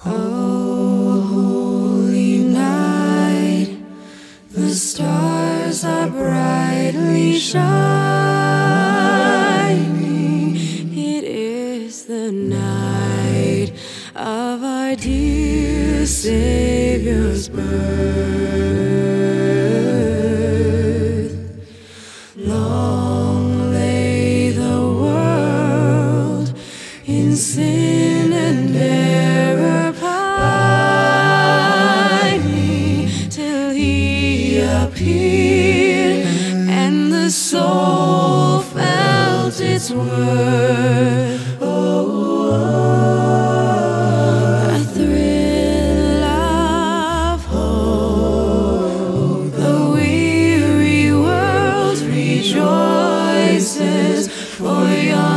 Oh, holy night, the stars are brightly shining. It is the night of our dear Savior's birth. Long lay the world in sin and error pining, till He appeared and the soul felt its worth. A thrill of hope, the weary world rejoices, for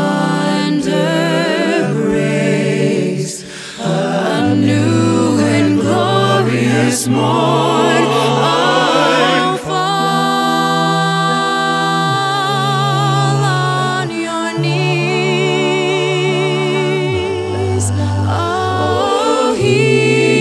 yonder breaks a new and glorious morn. Oh, fall on your knees. Oh, He